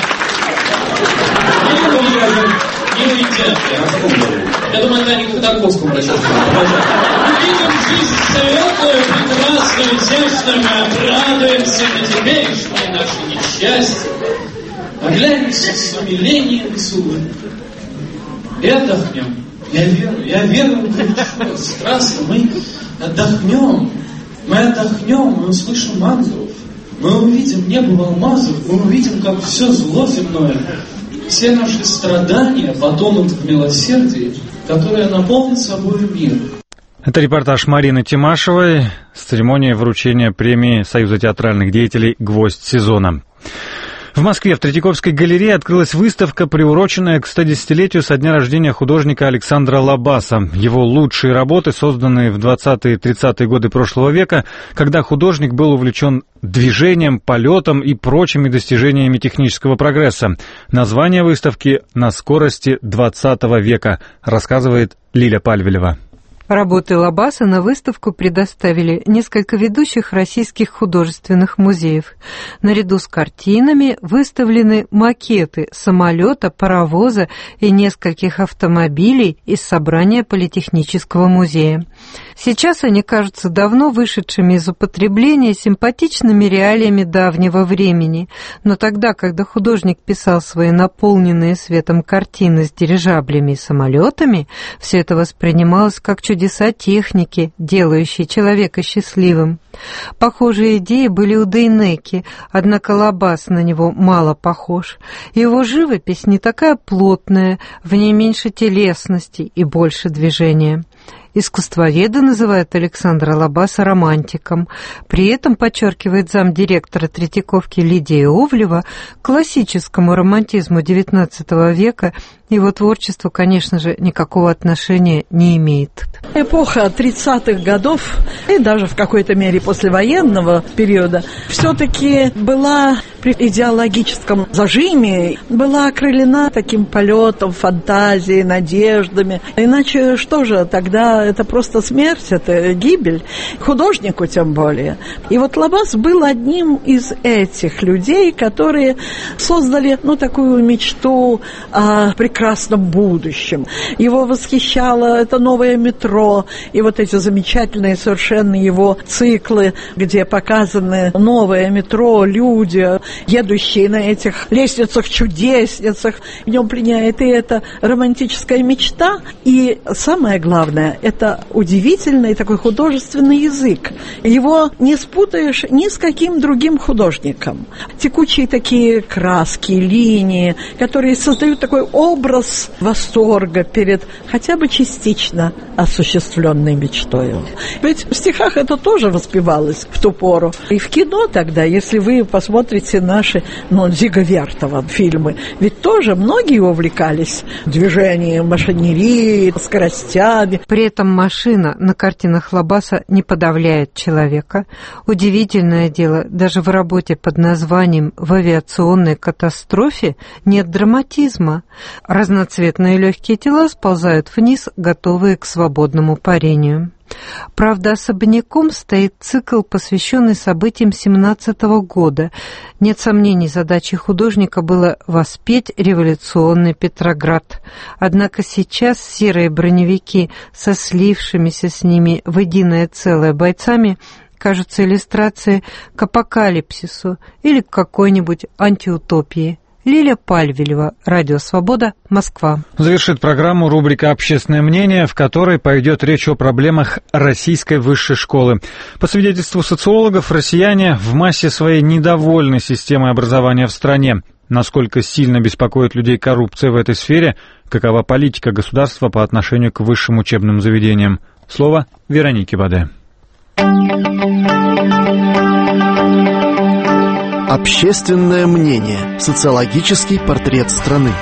не дядя, не дядя. Я думаю, это не к Ходорковскому обращаться. Увидим жизнь светлую, прекрасную, изящную, мы обрадуемся на теперешнее наше несчастье. Оглянемся с умилением с улыбкой и отдохнем. Я верю, я верю в ничего страстно. Мы отдохнем, мы отдохнем, мы услышим ангелов, мы увидим небо алмазов, мы увидим, как все зло земное, все наши страдания потонут в милосердии, которое наполнит собой мир. Это репортаж Марины Тимашевой с церемонии вручения премии Союза театральных деятелей «Гвоздь сезона». В Москве в Третьяковской галерее открылась выставка, приуроченная к стодесятилетию со дня рождения художника Александра Лабаса. Его лучшие работы, созданные в двадцатые-тридцатые годы прошлого века, когда художник был увлечен движением, полетом и прочими достижениями технического прогресса. Название выставки «На скорости двадцатого века», рассказывает Лиля Пальвелева. Работы Лабаса на выставку предоставили несколько ведущих российских художественных музеев. Наряду с картинами выставлены макеты самолета, паровоза и нескольких автомобилей из собрания Политехнического музея. Сейчас они кажутся давно вышедшими из употребления симпатичными реалиями давнего времени, но тогда, когда художник писал свои наполненные светом картины с дирижаблями и самолетами, все это воспринималось как чудеса техники, делающие человека счастливым. Похожие идеи были у Дейнеки, однако Лабас на него мало похож. Его живопись не такая плотная, в ней меньше телесности и больше движения. Искусствоведы называют Александра Лабаса романтиком. При этом, подчеркивает замдиректора Третьяковки Лидия Овлева, классическому романтизму девятнадцатого века его творчество, конечно же, никакого отношения не имеет. Эпоха тридцатых годов и даже в какой-то мере послевоенного периода все-таки была при идеологическом зажиме, была окрылена таким полетом, фантазией, надеждами. Иначе что же, тогда это просто смерть, это гибель, художнику тем более. И вот Лабас был одним из этих людей, которые создали, ну, такую мечту о прекрасном будущем. Его восхищало это новое метро, и вот эти замечательные совершенно его циклы, где показаны новое метро, люди, едущие на этих лестницах-чудесницах, в нем пленяет и эта романтическая мечта, и самое главное, это удивительный такой художественный язык. Его не спутаешь ни с каким другим художником. Текучие такие краски, линии, которые создают такой образ восторга перед хотя бы частично осуществленной мечтой. Ведь в стихах это тоже воспевалось в ту пору. И в кино тогда, если вы посмотрите наши, ну, Дзига Вертова фильмы, ведь тоже многие увлекались движением машинерии, скоростями. При этом машина на картинах Лабаса не подавляет человека. Удивительное дело, даже в работе под названием «В авиационной катастрофе» нет драматизма. Разноцветные легкие тела сползают вниз, готовые к свободному парению. Правда, особняком стоит цикл, посвященный событиям семнадцатого года. Нет сомнений, задачей художника было воспеть революционный Петроград. Однако сейчас серые броневики со слившимися с ними в единое целое бойцами кажутся иллюстрацией к апокалипсису или к какой-нибудь антиутопии. Лилия Пальвелева, Радио Свобода, Москва. Завершит программу рубрика «Общественное мнение», в которой пойдет речь о проблемах российской высшей школы. По свидетельству социологов, россияне в массе своей недовольны системой образования в стране. Насколько сильно беспокоит людей коррупция в этой сфере, какова политика государства по отношению к высшим учебным заведениям. Слово Веронике Баде. Общественное мнение. Социологический портрет страны.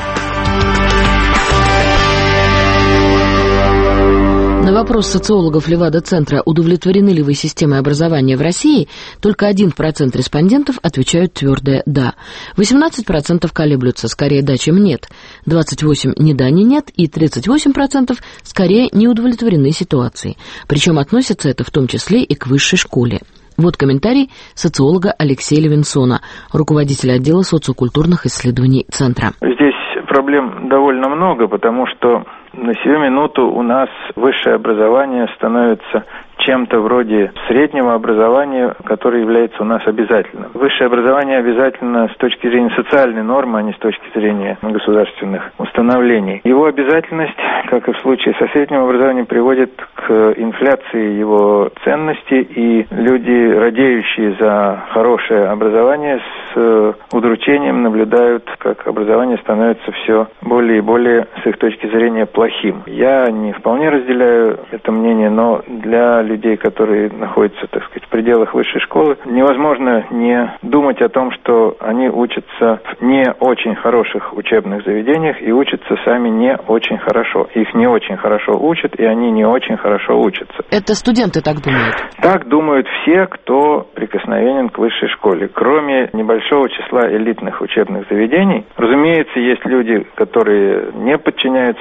На вопрос социологов Левада-центра, удовлетворены ли вы системой образования в России, только один процент респондентов отвечают твердое «да». восемнадцать процентов колеблются, скорее «да», чем «нет». двадцать восемь процентов «ни да, ни нет» и тридцать восемь процентов скорее не удовлетворены ситуацией. Причем относится это в том числе и к высшей школе. Вот комментарий социолога Алексея Левинсона, руководителя отдела социокультурных исследований Центра. Здесь проблем довольно много, потому что на сию минуту у нас высшее образование становится чем-то вроде среднего образования, которое является у нас обязательным. Высшее образование обязательно с точки зрения социальной нормы, а не с точки зрения государственных установлений. Его обязательность, как и в случае со средним образованием, приводит к инфляции его ценностей, и люди, радеющие за хорошее образование, с удручением наблюдают, как образование становится все более и более, с их точки зрения, плохим. Я не вполне разделяю это мнение, но для людей, которые находятся, так сказать, в пределах высшей школы, невозможно не думать о том, что они учатся в не очень хороших учебных заведениях и учатся сами не очень хорошо. Их не очень хорошо учат, и они не очень хорошо учатся. Это студенты так думают? Так думают все, кто прикосновенен к высшей школе. Кроме небольшого числа элитных учебных заведений, разумеется, есть люди, которые не подчиняются этому правилу,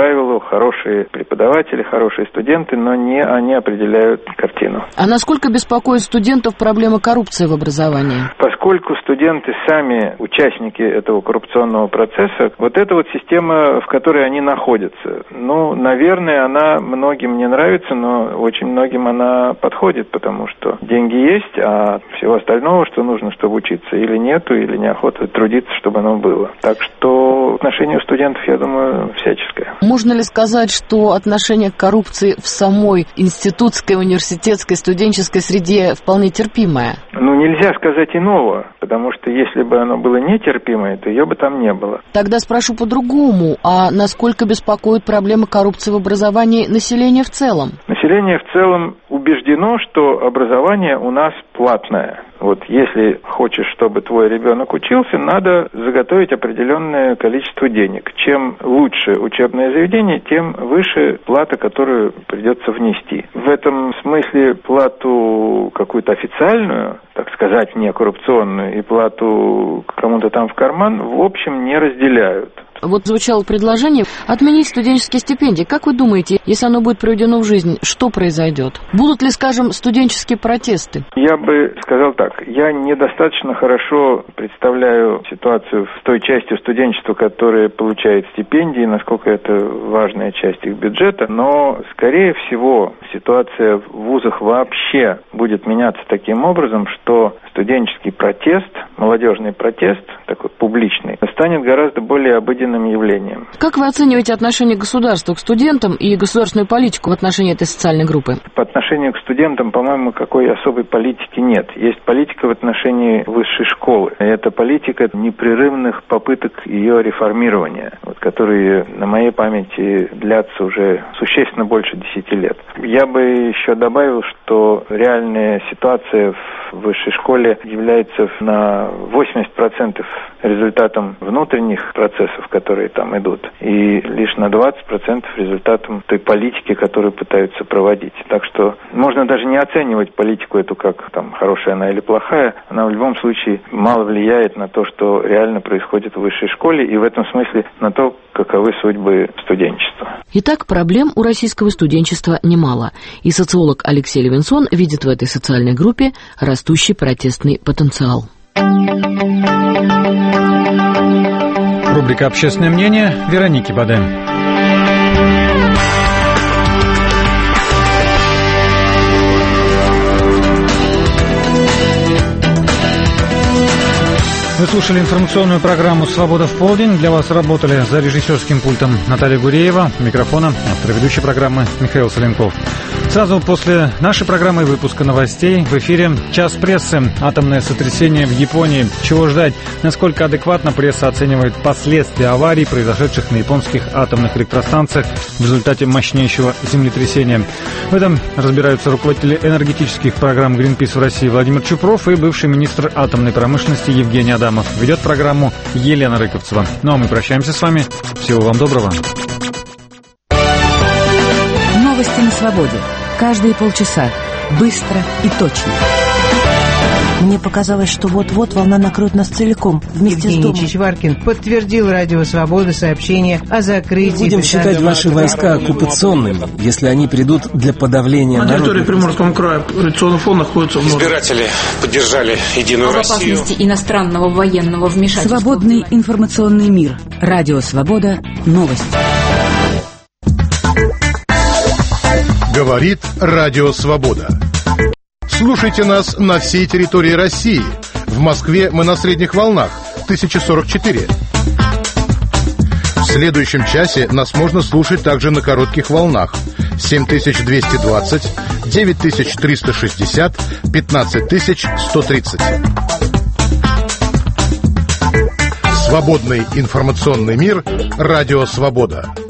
правилу, хорошие преподаватели, хорошие студенты, но не они определяют картину. А насколько беспокоит студентов проблема коррупции в образовании? Поскольку студенты сами участники этого коррупционного процесса, вот эта вот система, в которой они находятся, ну, наверное, она многим не нравится, но очень многим она подходит, потому что деньги есть, а всего остального, что нужно, чтобы учиться, или нету, или неохота трудиться, чтобы оно было. Так что отношение у студентов, я думаю, всяческое. Можно ли сказать, что отношение к коррупции в самой институтской, университетской, студенческой среде вполне терпимое? Ну, нельзя сказать иного, потому что если бы оно было нетерпимое, то ее бы там не было. Тогда спрошу по-другому, а насколько беспокоит проблема коррупции в образовании населения в целом? Население в целом убеждено, что образование у нас платное. Вот если хочешь, чтобы твой ребенок учился, надо заготовить определенное количество денег. Чем лучше учебное заведение, тем выше плата, которую придется внести. В этом смысле плату какую-то официальную, так сказать, не коррупционную, и плату кому-то там в карман, в общем, не разделяют. Вот звучало предложение отменить студенческие стипендии. Как вы думаете, если оно будет проведено в жизнь, что произойдет? Будут ли, скажем, студенческие протесты? Я бы сказал так. Я недостаточно хорошо представляю ситуацию в той части студенчества, которая получает стипендии, насколько это важная часть их бюджета, но, скорее всего, ситуация в вузах вообще будет меняться таким образом, что студенческий протест, молодежный протест, такой публичный, станет гораздо более обыденным явлением. Как вы оцениваете отношение государства к студентам и государственную политику в отношении этой социальной группы? По отношению к студентам, по-моему, какой особой политики нет. Есть политика в отношении высшей школы. Это политика непрерывных попыток ее реформирования, вот, которые на моей памяти длятся уже существенно больше десяти лет. Я бы еще добавил, что реальная ситуация в высшей школе является на восемьдесят процентов результатом внутренних процессов, которые там идут, и лишь на двадцать процентов результатом той политики, которую пытаются проводить. Так что можно даже не оценивать политику эту как там хорошая она или плохая, она в любом случае мало влияет на то, что реально происходит в высшей школе, и в этом смысле на то, каковы судьбы студенчества. Итак, проблем у российского студенчества немало, и социолог Алексей Левинсон видит в этой социальной группе растущий протестный потенциал. Рубрика «Общественное мнение» Вероники Баде. Вы слушали информационную программу «Свобода в полдень». Для вас работали за режиссерским пультом Наталья Гуреева, у микрофона автор ведущей программы Михаил Соленков. Сразу после нашей программы выпуска новостей в эфире «Час прессы». Атомное сотрясение в Японии. Чего ждать? Насколько адекватно пресса оценивает последствия аварий, произошедших на японских атомных электростанциях в результате мощнейшего землетрясения? В этом разбираются руководители энергетических программ Greenpeace в России Владимир Чупров и бывший министр атомной промышленности Евгений Адамов. Ведет программу Елена Рыковцева. Ну а мы прощаемся с вами. Всего вам доброго. Новости на свободе. Каждые полчаса. Быстро и точно. Мне показалось, что вот-вот волна накроет нас целиком, вместе Евгений с домом. Чичваркин подтвердил Радио Свобода сообщение о закрытии... Будем считать ваши войска оккупационными, если они придут для подавления народа. На территории Приморского края радиационный фон находится в норме. Избиратели поддержали Единую Об Россию. опасности иностранного военного вмешательства. Свободный информационный мир. Радио Свобода. Новости. Говорит Радио Свобода. Слушайте нас на всей территории России. В Москве мы на средних волнах тысяча сорок четыре. В следующем часе нас можно слушать также на коротких волнах семь тысяч двести двадцать, девять тысяч триста шестьдесят, пятнадцать тысяч сто тридцать. Свободный информационный мир. Радио Свобода.